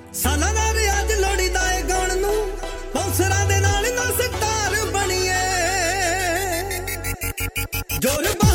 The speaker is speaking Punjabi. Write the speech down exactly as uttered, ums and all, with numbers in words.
ਸਾਲਾਂ ਦਾ ਰਿਆਜ਼ ਲੋੜੀਦਾ ਏ ਗਾਉਣ ਨੂੰ ਬੌਂਸਰਾਂ ਦੇ ਨਾਲ ਨਾ ਸਟਾਰ ਬਣੀਏ ਜੋਰ